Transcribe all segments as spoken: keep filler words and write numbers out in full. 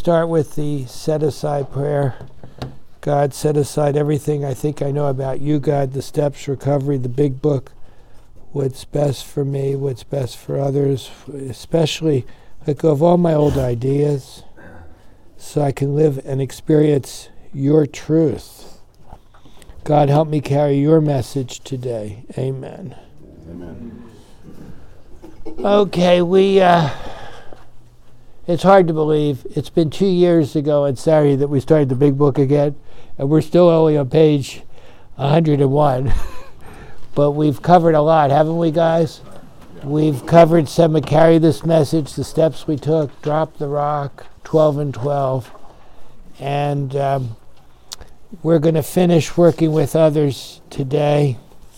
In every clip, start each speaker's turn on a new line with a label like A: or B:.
A: start with the set-aside prayer. God, set aside everything I think I know about you, God, the steps, recovery, the big book, what's best for me, what's best for others, especially let go of all my old ideas so I can live and experience your truth. God, help me carry your message today. Amen.
B: Amen.
A: Okay, we, uh, it's hard to believe. It's been two years ago on Saturday that we started the big book again, and we're still only on page one hundred one. But we've covered a lot, haven't we, guys? Yeah. We've covered some of Carry This Message, the steps we took, Drop the Rock, twelve and twelve. And um, we're going to finish working with others today.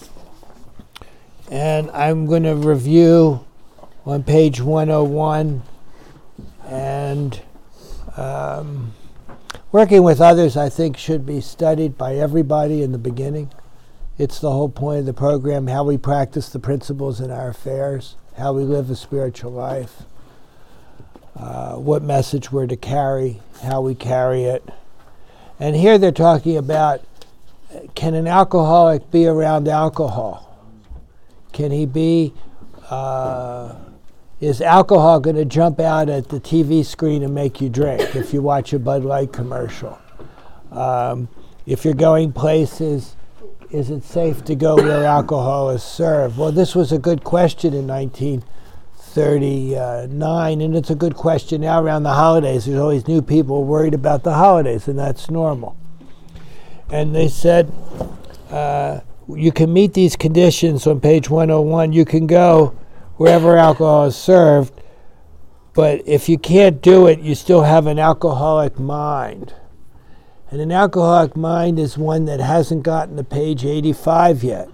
A: And I'm going to review on page one oh one. And um, working with others, I think, should be studied by everybody in the beginning. It's the whole point of the program, how we practice the principles in our affairs, how we live a spiritual life, uh, what message we're to carry, how we carry it. And here they're talking about, can an alcoholic be around alcohol? Can he be, uh, is alcohol going to jump out at the T V screen and make you drink if you watch a Bud Light commercial? Um, if you're going places, is it safe to go where alcohol is served? Well, this was a good question in nineteen thirty-nine, and it's a good question now around the holidays. There's always new people worried about the holidays, and that's normal. And they said, uh, you can meet these conditions on page one oh one. You can go wherever alcohol is served, but if you can't do it, you still have an alcoholic mind. And an alcoholic mind is one that hasn't gotten to page eighty-five yet.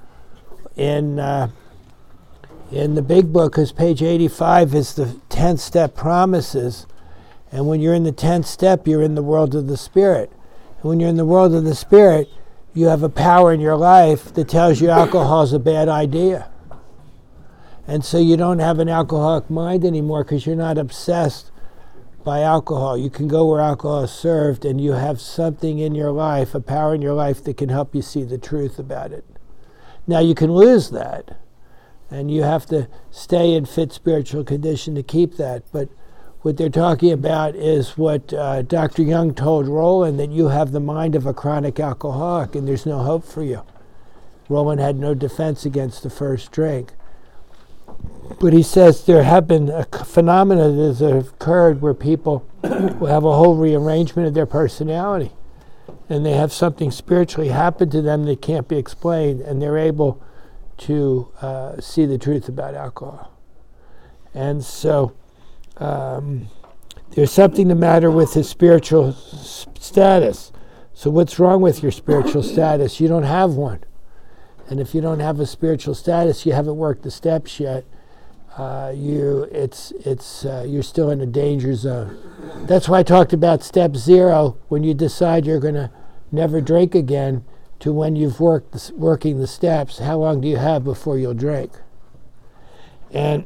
A: In uh, in the big book, because page eighty-five is the tenth step promises. And when you're in the tenth step, you're in the world of the Spirit. And when you're in the world of the Spirit, you have a power in your life that tells you alcohol is a bad idea. And so you don't have an alcoholic mind anymore because you're not obsessed by alcohol. You can go where alcohol is served, and you have something in your life, a power in your life that can help you see the truth about it. Now you can lose that, and you have to stay in fit spiritual condition to keep that. But what they're talking about is what uh, Doctor Young told Roland, that you have the mind of a chronic alcoholic and there's no hope for you. Roland had no defense against the first drink. But he says there have been a phenomena that has occurred where people will have a whole rearrangement of their personality, and they have something spiritually happen to them that can't be explained, and they're able to uh, see the truth about alcohol. And so um, there's something the matter with his spiritual s- status. So what's wrong with your spiritual status? You don't have one. And if you don't have a spiritual status, you haven't worked the steps yet. Uh, you, it's, it's, uh, you're still in a danger zone. That's why I talked about step zero, when you decide you're going to never drink again, to when you've worked the, working the steps. How long do you have before you'll drink? And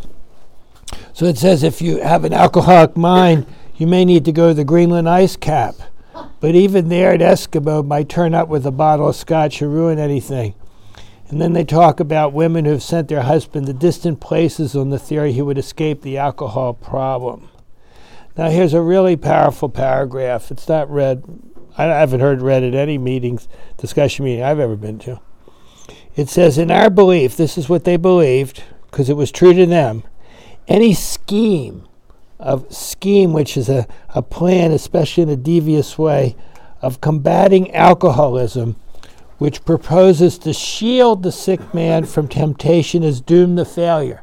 A: so it says if you have an alcoholic mind, you may need to go to the Greenland ice cap. But even there at Eskimo might turn up with a bottle of scotch or ruin anything. And then they talk about women who have sent their husband to distant places on the theory he would escape the alcohol problem. Now here's a really powerful paragraph. It's not read, I haven't heard read at any meetings, discussion meeting I've ever been to. It says, in our belief, this is what they believed, because it was true to them, any scheme of scheme, which is a, a plan, especially in a devious way, of combating alcoholism, which proposes to shield the sick man from temptation, is doomed to failure.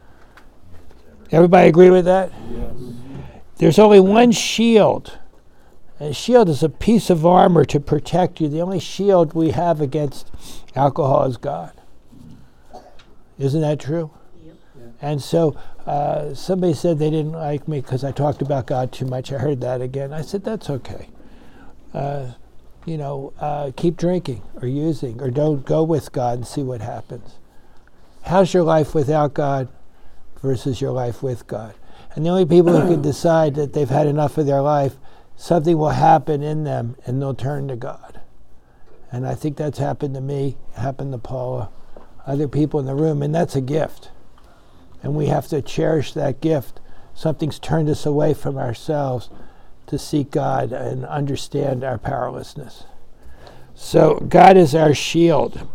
A: Everybody agree with that?
B: Yes.
A: There's only one shield. A shield is a piece of armor to protect you. The only shield we have against alcohol is God. Isn't that true? Yep. Yeah. And so uh, somebody said they didn't like me because I talked about God too much. I heard that again. I said, that's okay. Uh, you know, uh, keep drinking or using, or don't go with God and see what happens. How's your life without God versus your life with God? And the only people who can decide that they've had enough of their life, something will happen in them and they'll turn to God. And I think that's happened to me, happened to Paula, other people in the room, and that's a gift. And we have to cherish that gift. Something's turned us away from ourselves to seek God and understand our powerlessness. So God is our shield.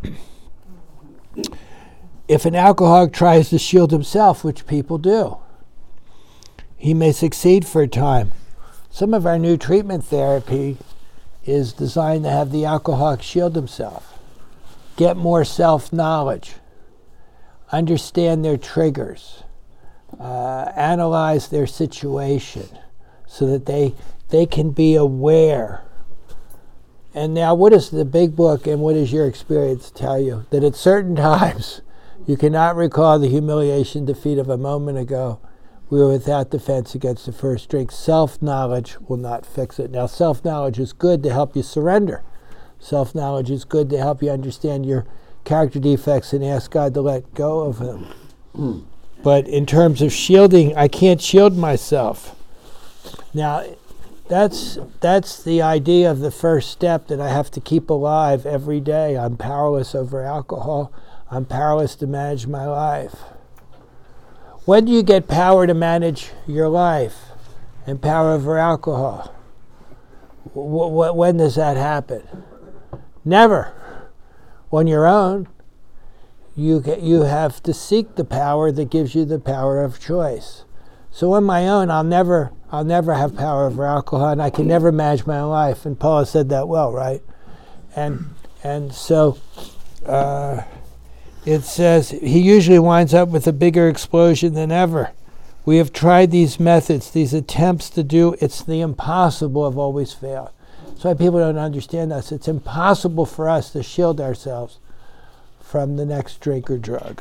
A: If an alcoholic tries to shield himself, which people do, he may succeed for a time. Some of our new treatment therapy is designed to have the alcoholic shield himself, get more self-knowledge, understand their triggers, uh, analyze their situation so that they they can be aware. And now what does the big book and what does your experience tell you? That at certain times you cannot recall the humiliation defeat of a moment ago. We were without defense against the first drink. Self-knowledge will not fix it. Now, self-knowledge is good to help you surrender. Self-knowledge is good to help you understand your character defects and ask God to let go of them. Mm. But in terms of shielding, I can't shield myself. Now, that's that's the idea of the first step that I have to keep alive every day. I'm powerless over alcohol. I'm powerless to manage my life. When do you get power to manage your life and power over alcohol? W- w- when does that happen? Never. On your own, you ca- you have to seek the power that gives you the power of choice. So on my own, I'll never I'll never have power over alcohol, and I can never manage my own life. And Paula said that well, right? And and so. Uh, It says he usually winds up with a bigger explosion than ever. We have tried these methods, these attempts to do, it's the impossible have always failed. That's why people don't understand us. It's impossible for us to shield ourselves from the next drink or drug.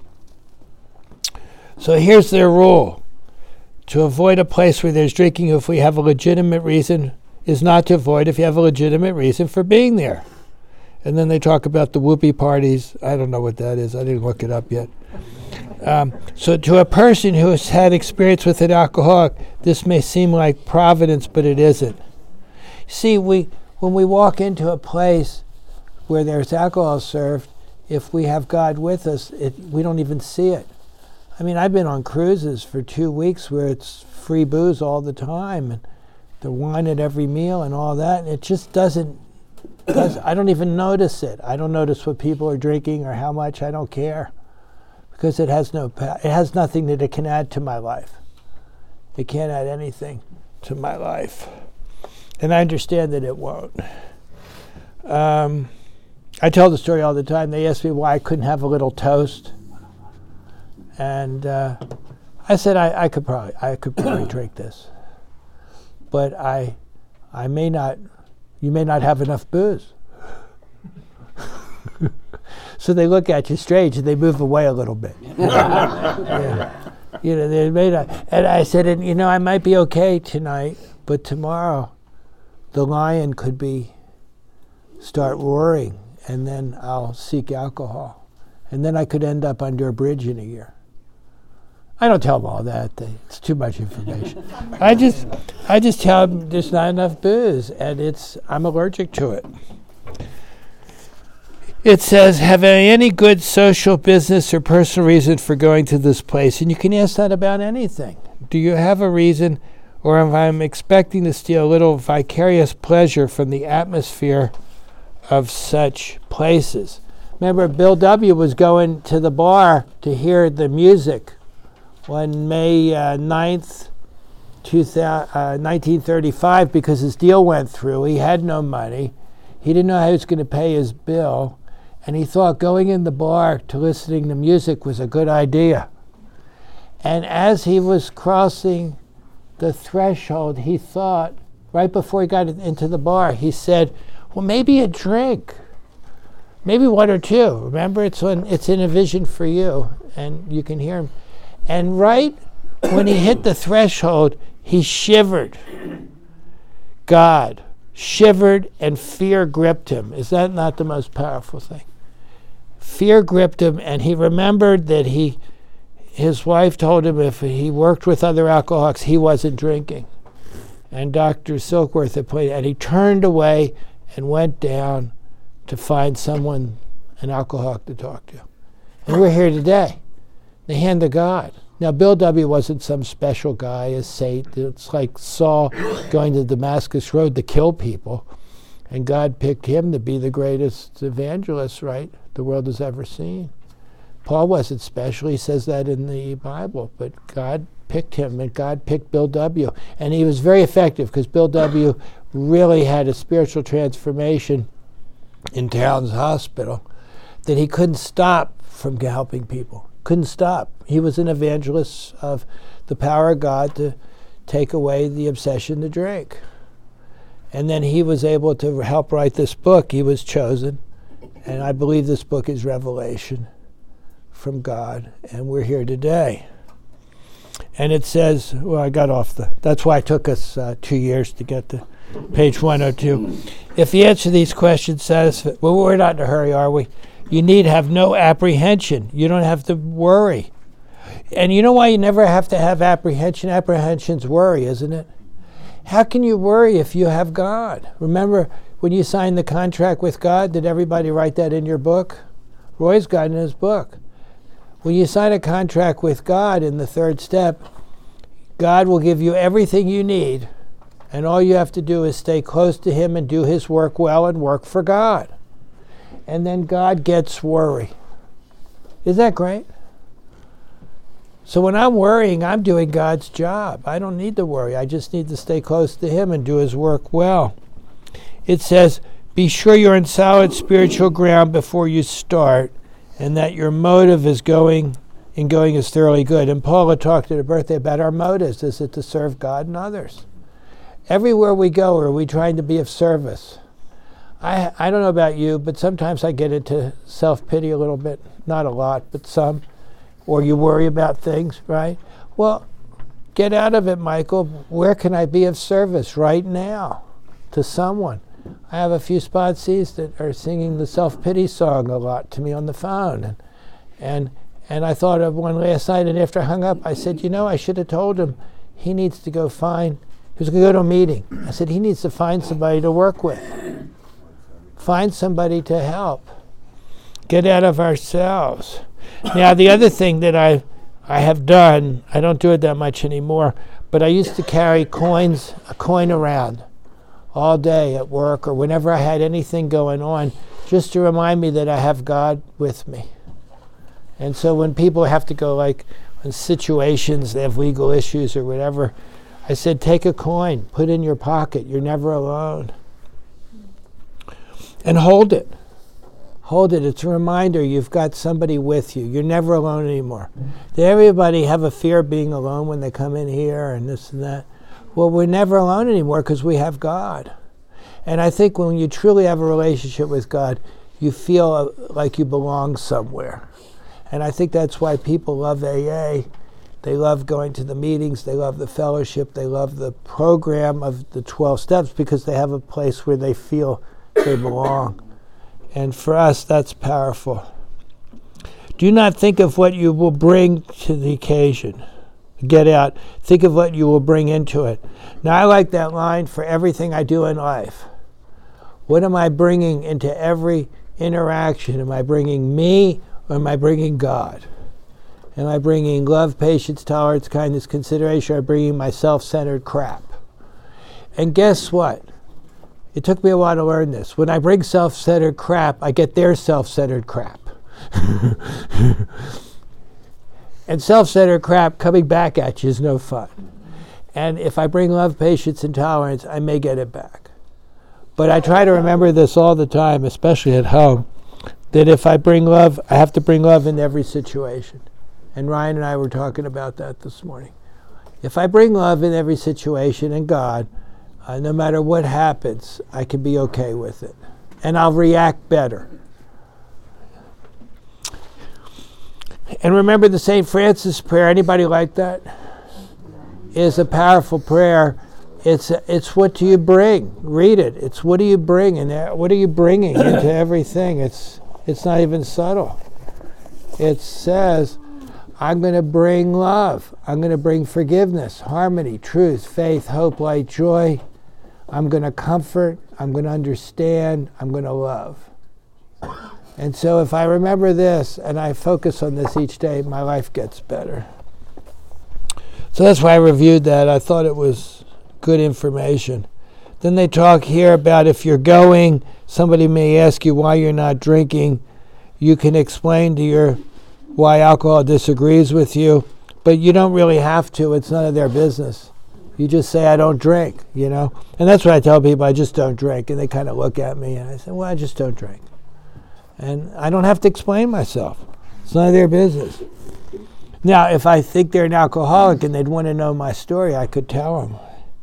A: So here's their rule. To avoid a place where there's drinking if we have a legitimate reason is not to avoid if you have a legitimate reason for being there. And then they talk about the whoopee parties. I don't know what that is. I didn't look it up yet. Um, so to a person who has had experience with an alcoholic, this may seem like providence, but it isn't. See, we when we walk into a place where there's alcohol served, if we have God with us, it, we don't even see it. I mean, I've been on cruises for two weeks where it's free booze all the time, and the wine at every meal and all that, and it just doesn't Does, I don't even notice it. I don't notice what people are drinking or how much. I don't care, because it has no. Pa- it has nothing that it can add to my life. It can't add anything to my life, and I understand that it won't. Um, I tell the story all the time. They ask me why I couldn't have a little toast, and uh, I said I, I could probably I could probably drink this, but I I may not. You may not have enough booze. So they look at you strange and they move away a little bit. Yeah. You know, they may not. And I said, and you know, I might be okay tonight, but tomorrow the lion could be start roaring, and then I'll seek alcohol, and then I could end up under a bridge in a year. I don't tell them all that. They, it's too much information. I just, I just tell them there's not enough booze, and it's I'm allergic to it. It says, have any good social, business, or personal reason for going to this place? And you can ask that about anything. Do you have a reason, or if I'm expecting to steal a little vicarious pleasure from the atmosphere of such places? Remember, Bill W. was going to the bar to hear the music on May uh, ninth, nineteen thirty-five, because his deal went through. He had no money. He didn't know how he was going to pay his bill. And he thought going in the bar to listening to music was a good idea. And as he was crossing the threshold, he thought, right before he got into the bar, he said, well, maybe a drink. Maybe one or two. Remember, it's when it's in a vision for you, and you can hear him. And right when he hit the threshold, he shivered. God shivered, and fear gripped him. Is that not the most powerful thing? Fear gripped him, and he remembered that he his wife told him if he worked with other alcoholics, he wasn't drinking. And Doctor Silkworth had pointed, and he turned away and went down to find someone, an alcoholic, to talk to. And we're here today, the hand of God. Now, Bill W. wasn't some special guy, a saint. It's like Saul going to Damascus Road to kill people. And God picked him to be the greatest evangelist, right, the world has ever seen. Paul wasn't special. He says that in the Bible. But God picked him, and God picked Bill W. And he was very effective because Bill W. really had a spiritual transformation in Towns Hospital that he couldn't stop from helping people. Couldn't stop. He was an evangelist of the power of God to take away the obsession to drink. And then he was able to help write this book. He was chosen. And I believe this book is revelation from God. And we're here today. And it says, well, I got off the, that's why it took us uh, two years to get to page one oh two. If the answer to these questions satisfies, well, we're not in a hurry, are we? You need have no apprehension. You don't have to worry. And you know why you never have to have apprehension? Apprehension's worry, isn't it? How can you worry if you have God? Remember, when you signed the contract with God, did everybody write that in your book? Roy's got it in his book. When you sign a contract with God in the third step, God will give you everything you need, and all you have to do is stay close to him and do his work well and work for God. And then God gets worry. Isn't that great? So when I'm worrying, I'm doing God's job. I don't need to worry. I just need to stay close to him and do his work well. It says, be sure you're in solid spiritual ground before you start, and that your motive is going in going is thoroughly good. And Paula talked at her birthday about our motives. Is it to serve God and others? Everywhere we go, are we trying to be of service? I I don't know about you, but sometimes I get into self-pity a little bit. Not a lot, but some. Or you worry about things, right? Well, get out of it, Michael. Where can I be of service right now to someone? I have a few sponsees that are singing the self-pity song a lot to me on the phone. And, and, and I thought of one last night, and after I hung up, I said, you know, I should have told him he needs to go find, he was going to go to a meeting. I said, he needs to find somebody to work with. Find somebody to help. Get out of ourselves. Now, the other thing that I I have done, I don't do it that much anymore, but I used to carry coins, a coin around all day at work or whenever I had anything going on, just to remind me that I have God with me. And so when people have to go, like, in situations, they have legal issues or whatever, I said, take a coin, put it in your pocket. You're never alone. And hold it. Hold it. It's a reminder you've got somebody with you. You're never alone anymore. Did everybody have a fear of being alone when they come in here and this and that? Well, we're never alone anymore because we have God. And I think when you truly have a relationship with God, you feel uh, like you belong somewhere. And I think that's why people love A A. They love going to the meetings. They love the fellowship. They love the program of the twelve steps because they have a place where they feel they belong. And for us, that's powerful. Do not think of what you will bring to the occasion. Get out. Think of what you will bring into it. Now, I like that line for everything I do in life. What am I bringing into every interaction? Am I bringing me or am I bringing God? Am I bringing love, patience, tolerance, kindness, consideration, or am I bringing my self-centered crap? And guess what? It took me a while to learn this. When I bring self-centered crap, I get their self-centered crap. And self-centered crap coming back at you is no fun. And if I bring love, patience, and tolerance, I may get it back. But I try to remember this all the time, especially at home, that if I bring love, I have to bring love in every situation. And Ryan and I were talking about that this morning. If I bring love in every situation and God, uh, no matter what happens, I can be okay with it. And I'll react better. And remember the Saint Francis prayer. Anybody like that? Is a powerful prayer. It's it's what do you bring? Read it. It's what do you bring, and what are you bringing into everything? It's it's not even subtle. It says, I'm going to bring love. I'm going to bring forgiveness, harmony, truth, faith, hope, light, joy. I'm going to comfort. I'm going to understand. I'm going to love. And so if I remember this and I focus on this each day, my life gets better. So that's why I reviewed that. I thought it was good information. Then they talk here about if you're going, somebody may ask you why you're not drinking. You can explain to your why alcohol disagrees with you, but you don't really have to. It's none of their business. You just say, I don't drink, you know. And that's what I tell people, I just don't drink. And they kind of look at me and I say, well, I just don't drink. And I don't have to explain myself. It's none of their business. Now, if I think they're an alcoholic and they'd want to know my story, I could tell them.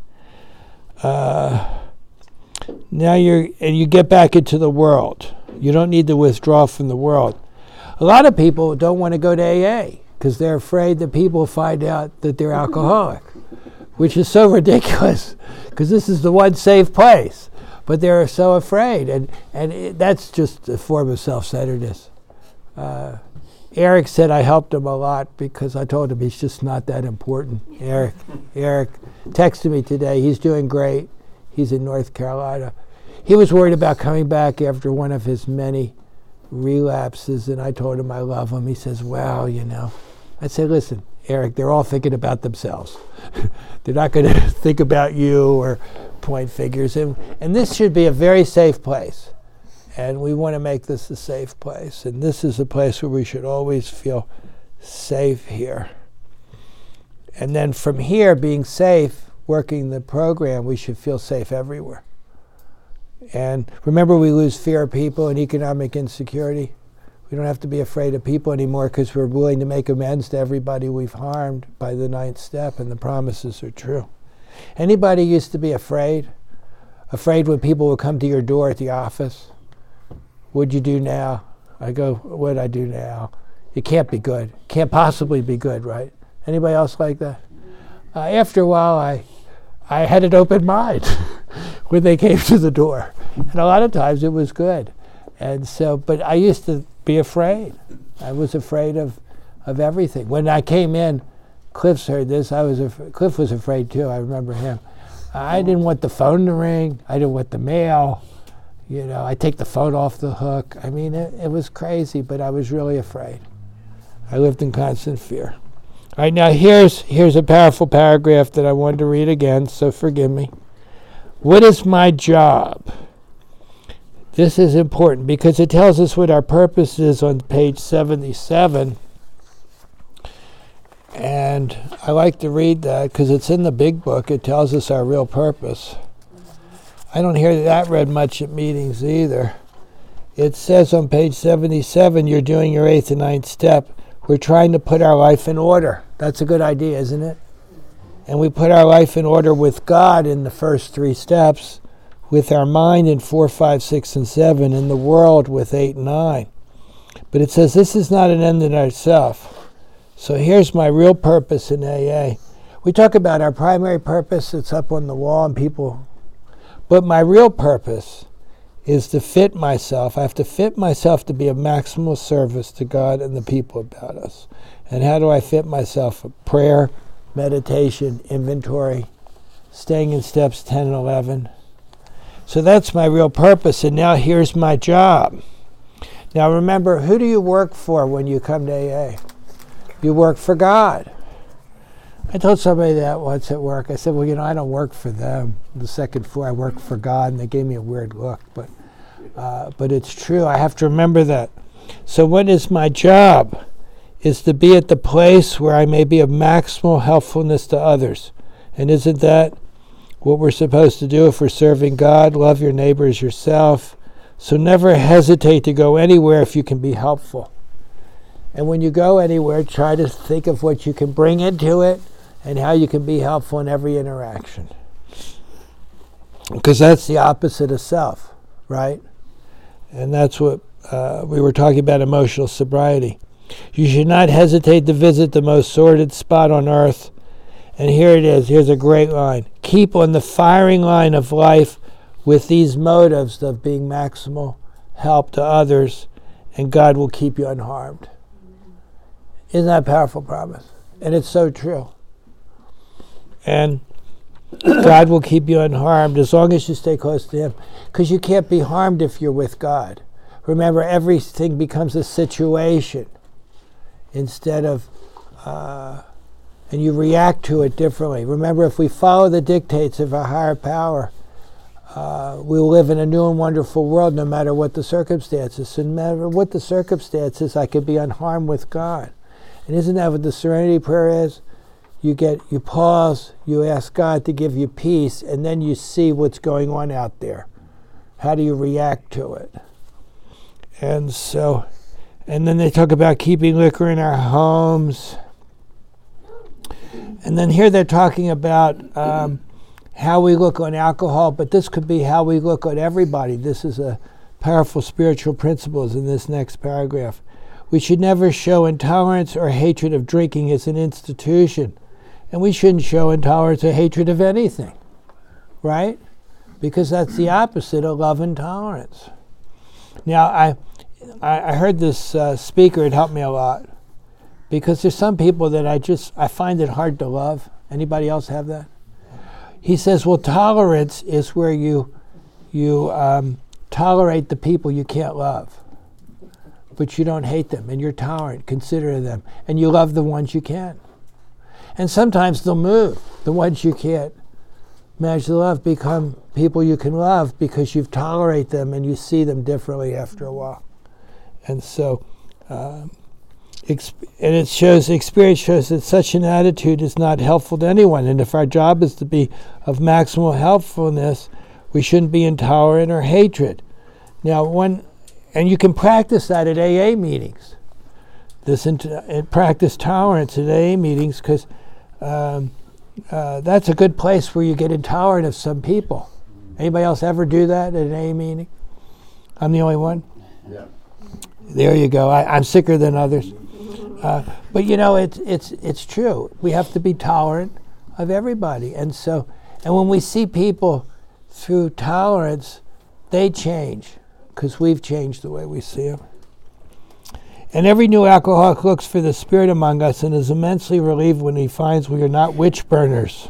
A: Uh, now you're, and you get back into the world. You don't need to withdraw from the world. A lot of people don't want to go to A A because they're afraid that people find out that they're alcoholic, which is so ridiculous because this is the one safe place. But they're so afraid, and, and it, that's just a form of self-centeredness. Uh, Eric said I helped him a lot because I told him he's just not that important. Eric, Eric texted me today. He's doing great. He's in North Carolina. He was worried about coming back after one of his many relapses, and I told him I love him. He says, well, you know. I said, listen, Eric, they're all thinking about themselves. They're not going to think about you or point figures. And, and this should be a very safe place. And we want to make this a safe place. And this is a place where we should always feel safe here. And then from here, being safe, working the program, we should feel safe everywhere. And remember, we lose fear of people and economic insecurity. We don't have to be afraid of people anymore because we're willing to make amends to everybody we've harmed by the ninth step, and the promises are true. Anybody used to be afraid? Afraid when people would come to your door at the office? What'd you do now? I go, what'd I do now? It can't be good. Can't possibly be good, right? Anybody else like that? Uh, after a while, I, I had an open mind when they came to the door. And a lot of times it was good. And so, but I used to be afraid. I was afraid of, of everything. When I came in, Cliff's heard this. I was af- Cliff was afraid too. I remember him. I didn't want the phone to ring. I didn't want the mail. You know, I take the phone off the hook. I mean, it, it was crazy, but I was really afraid. I lived in constant fear. All right, now here's here's a powerful paragraph that I wanted to read again, so forgive me. What is my job? This is important because it tells us what our purpose is on page seventy-seven. And I like to read that because it's in the big book. It tells us our real purpose. I don't hear that read much at meetings either. It says on page seventy-seven, you're doing your eighth and ninth step. We're trying to put our life in order. That's a good idea, isn't it? And we put our life in order with God in the first three steps, with our mind in four, five, six, and seven, and the world with eight and nine. But it says this is not an end in itself. So here's my real purpose in A A. We talk about our primary purpose. It's up on the wall and people. But my real purpose is to fit myself. I have to fit myself to be of maximal service to God and the people about us. And how do I fit myself? Prayer, meditation, inventory, staying in steps ten and eleven. So that's my real purpose, and now here's my job. Now remember, who do you work for when you come to A A? You work for God. I told somebody that once at work. I said, well, you know, I don't work for them. The second floor, I work for God, and they gave me a weird look. But, uh, but it's true. I have to remember that. So what is my job? Is to be at the place where I may be of maximal helpfulness to others. And isn't that what we're supposed to do if we're serving God? Love your neighbor as yourself. So never hesitate to go anywhere if you can be helpful. And when you go anywhere, try to think of what you can bring into it and how you can be helpful in every interaction. Because that's the opposite of self, right? And that's what uh, we were talking about, emotional sobriety. You should not hesitate to visit the most sordid spot on earth. And here it is. Here's a great line. Keep on the firing line of life with these motives of being maximal help to others, and God will keep you unharmed. Isn't that a powerful promise? And it's so true. And God will keep you unharmed as long as you stay close to Him. Because you can't be harmed if you're with God. Remember, everything becomes a situation instead of, uh, and you react to it differently. Remember, if we follow the dictates of a higher power, uh, we'll live in a new and wonderful world no matter what the circumstances. So no matter what the circumstances, I could be unharmed with God. And isn't that what the Serenity Prayer is? You get, you pause, you ask God to give you peace, and then you see what's going on out there. How do you react to it? And so, and then they talk about keeping liquor in our homes. And then here they're talking about um, how we look on alcohol, but this could be how we look on everybody. This is a powerful spiritual principles in this next paragraph. We should never show intolerance or hatred of drinking as an institution. And we shouldn't show intolerance or hatred of anything, right? Because that's the opposite of love and tolerance. Now, I I heard this uh, speaker, it helped me a lot. Because there's some people that I just, I find it hard to love. Anybody else have that? He says, well, tolerance is where you, you um, tolerate the people you can't love. But you don't hate them, and you're tolerant, considerate them, and you love the ones you can. And sometimes they'll move. The ones you can't manage to love become people you can love because you've tolerated them and you see them differently after a while. And so, um, exp- and it shows, experience shows that such an attitude is not helpful to anyone. And if our job is to be of maximal helpfulness, we shouldn't be intolerant or hatred. Now, one, and you can practice that at A A meetings. This int- and practice tolerance at A A meetings because um, uh, that's a good place where you get intolerant of some people. Anybody else ever do that at an A A meeting? I'm the only one?
B: Yeah.
A: There you go. I, I'm sicker than others. Uh, but you know, it's it's it's true. We have to be tolerant of everybody. And so, and when we see people through tolerance, they change because we've changed the way we see them. And every new alcoholic looks for the Spirit among us and is immensely relieved when he finds we are not witch burners.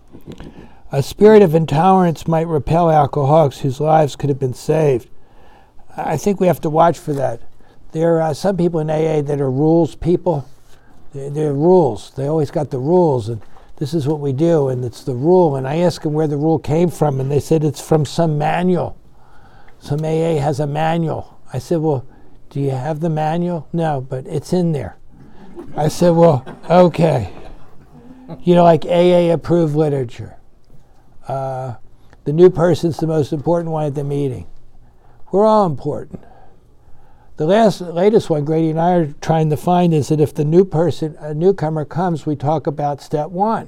A: A spirit of intolerance might repel alcoholics whose lives could have been saved. I think we have to watch for that. There are some people in A A that are rules people. They're, they're rules. They always got the rules, and this is what we do, and it's the rule. And I asked them where the rule came from, and they said it's from some manual. Some A A has a manual. I said, well, do you have the manual? No, but it's in there. I said, well, okay. You know, like A A approved literature. Uh, the new person's the most important one at the meeting. We're all important. The last, latest one Grady and I are trying to find is that if the new person, a newcomer comes, we talk about step one.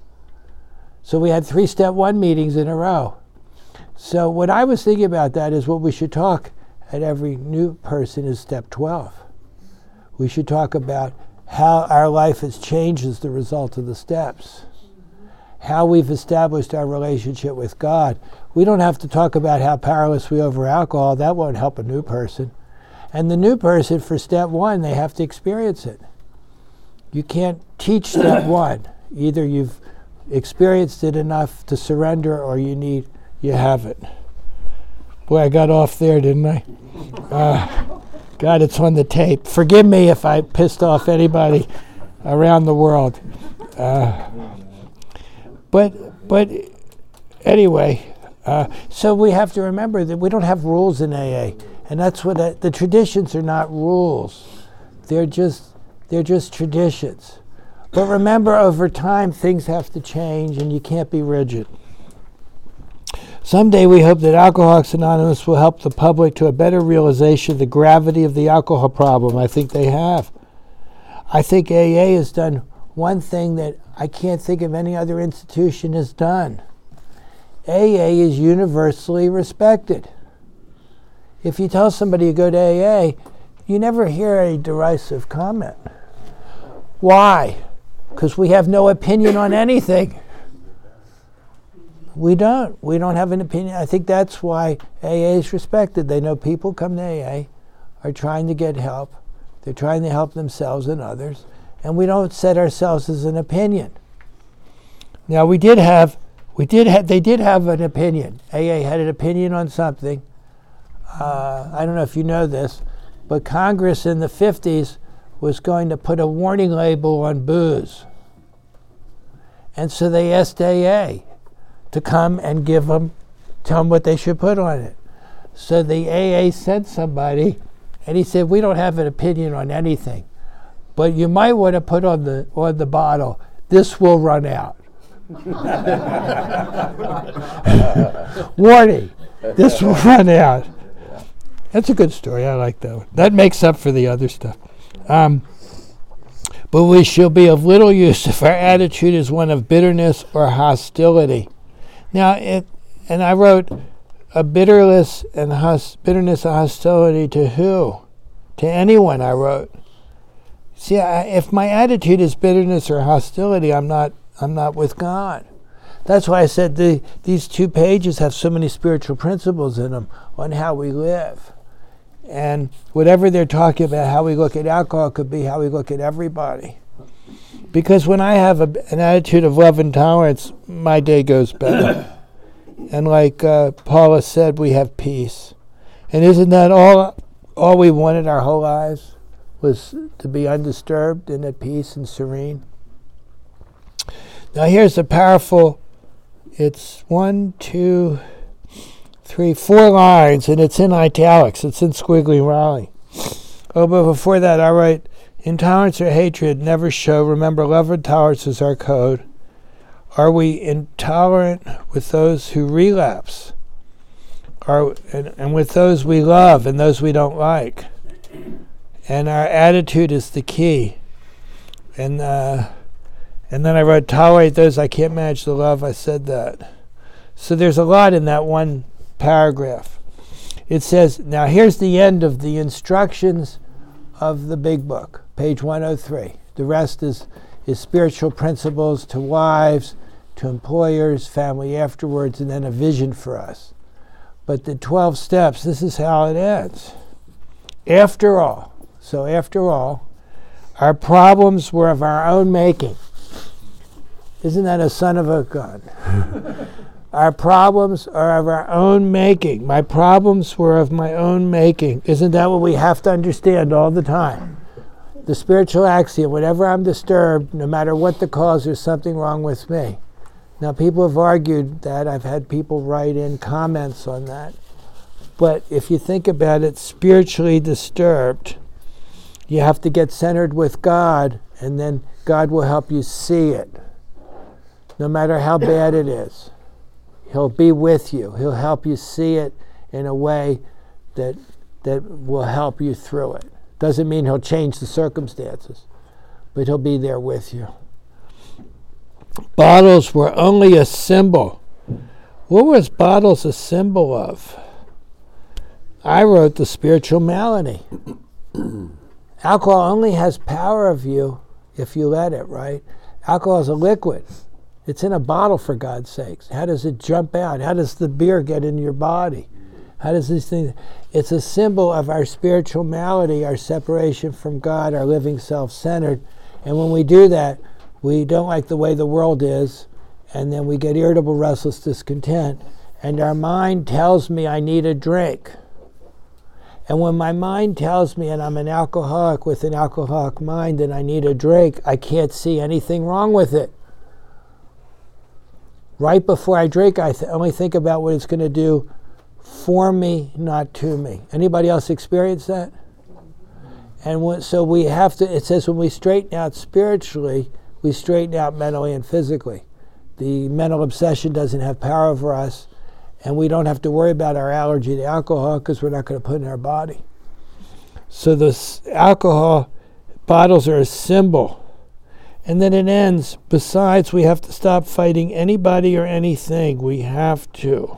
A: So we had three step one meetings in a row. So what I was thinking about that is what we should talk at every new person is step twelve. We should talk about how our life has changed as the result of the steps. How we've established our relationship with God. We don't have to talk about how powerless we are over alcohol. That won't help a new person. And the new person, for step one, they have to experience it. You can't teach step one. Either you've experienced it enough to surrender or you need, you have it. Boy, I got off there, didn't I? Uh, God, it's on the tape. Forgive me if I pissed off anybody around the world. Uh, but, but anyway, uh, so we have to remember that we don't have rules in A A. And that's what uh, the traditions are not rules. They're just they're just traditions. But remember, over time, things have to change, and you can't be rigid. Someday we hope that Alcoholics Anonymous will help the public to a better realization of the gravity of the alcohol problem. I think they have. I think A A has done one thing that I can't think of any other institution has done. A A is universally respected. If you tell somebody you go to A A, you never hear a derisive comment. Why? Because we have no opinion on anything. We don't. We don't have an opinion. I think that's why A A is respected. They know people come to A A are trying to get help. They're trying to help themselves and others. and we don't set ourselves as an opinion. Now we did have, we did have, they did have an opinion. A A had an opinion on something. Uh, I don't know if you know this, but Congress in the fifties was going to put a warning label on booze. And so they asked A A to come and give them, tell them what they should put on it. So the A A sent somebody, and he said, we don't have an opinion on anything, but you might want to put on the on the bottle, this will run out. Warning, this will run out. That's a good story. I like that one. That makes up for the other stuff. Um, but we shall be of little use if our attitude is one of bitterness or hostility. Now, it, and I wrote a bitterness and hos, bitterness and hostility to who? To anyone, I wrote. See, I, if my attitude is bitterness or hostility, I'm not. I'm not with God. That's why I said the, these two pages have so many spiritual principles in them on how we live. And whatever they're talking about, how we look at alcohol could be how we look at everybody. Because when I have a, an attitude of love and tolerance, my day goes better. And like uh, Paula said, we have peace. And isn't that all, all we wanted our whole lives? Was to be undisturbed and at peace and serene? Now here's a powerful, it's one, two, three, four lines, and it's in italics. It's in squiggly Raleigh. Oh, but before that, I write, intolerance or hatred never show. Remember, love and tolerance is our code. Are we intolerant with those who relapse? Are, and, and with those we love and those we don't like? And our attitude is the key. And uh, and then I wrote, tolerate those I can't manage to love. I said that. So there's a lot in that one paragraph. It says, now here's the end of the instructions of the big book, page one oh three. The rest is, is spiritual principles to wives, to employers, family afterwards, and then a vision for us. But the twelve steps, this is how it ends. After all, so after all, our problems were of our own making. Isn't that a son of a gun? Our problems are of our own making. My problems were of my own making. Isn't that what we have to understand all the time? The spiritual axiom, whenever I'm disturbed, no matter what the cause, there's something wrong with me. Now, people have argued that. I've had people write in comments on that. But if you think about it, spiritually disturbed, you have to get centered with God, and then God will help you see it. No matter how bad it is, He'll be with you. He'll help you see it in a way that that will help you through it. Doesn't mean He'll change the circumstances, but He'll be there with you. Bottles were only a symbol. What was bottles a symbol of? I wrote the spiritual malady. Alcohol only has power of you if you let it, right? Alcohol is a liquid. It's in a bottle, for God's sakes. How does it jump out? How does the beer get in your body? How does these things? It's a symbol of our spiritual malady, our separation from God, our living self-centered. And when we do that, we don't like the way the world is, and then we get irritable, restless, discontent. And our mind tells me I need a drink. And when my mind tells me, and I'm an alcoholic with an alcoholic mind, and I need a drink, I can't see anything wrong with it. Right before I drink, I th- only think about what it's going to do for me, not to me. Anybody else experience that? And when, so we have to, it says when we straighten out spiritually, we straighten out mentally and physically. The mental obsession doesn't have power over us, and we don't have to worry about our allergy to alcohol because we're not going to put it in our body. So the alcohol bottles are a symbol. And then it ends, besides, we have to stop fighting anybody or anything. We have to.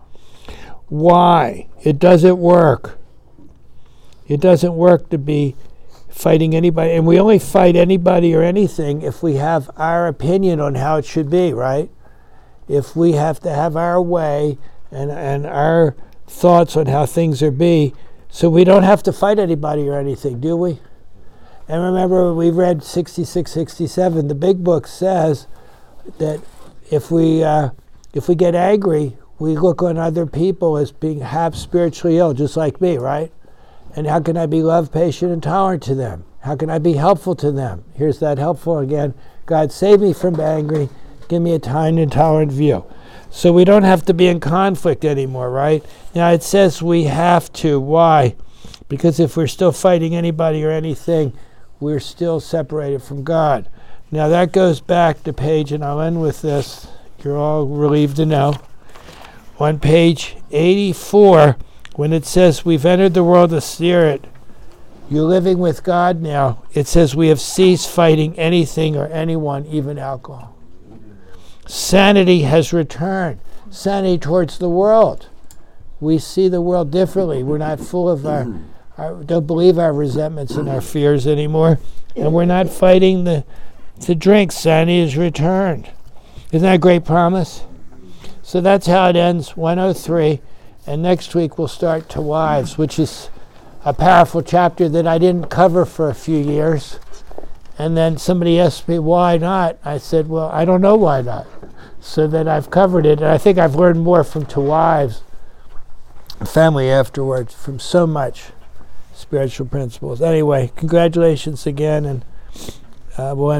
A: Why? It doesn't work. It doesn't work to be fighting anybody. And we only fight anybody or anything if we have our opinion on how it should be, right? If we have to have our way and, and our thoughts on how things are be, so we don't have to fight anybody or anything, do we? And remember, we read sixty-six, sixty-seven. The big book says that if we uh, if we get angry, we look on other people as being half spiritually ill, just like me, right? And how can I be love, patient, and tolerant to them? How can I be helpful to them? Here's that helpful again. God, save me from angry. Give me a kind and tolerant view. So we don't have to be in conflict anymore, right? Now it says we have to. Why? Because if we're still fighting anybody or anything, we're still separated from God. Now that goes back to page, and I'll end with this. You're all relieved to know. On page eighty-four, when it says we've entered the world of spirit, you're living with God now, it says we have ceased fighting anything or anyone, even alcohol. Sanity has returned. Sanity towards the world. We see the world differently. We're not full of our, our don't believe our resentments and our fears anymore. And we're not fighting the, the drink. Sanity has returned. Isn't that a great promise? So that's how it ends, one oh three. And next week we'll start to Wives, which is a powerful chapter that I didn't cover for a few years. And then somebody asked me, why not? I said, well, I don't know why not. So that I've covered it. And I think I've learned more from To Wives, family afterwards, from so much spiritual principles. Anyway, congratulations again. And uh, we'll end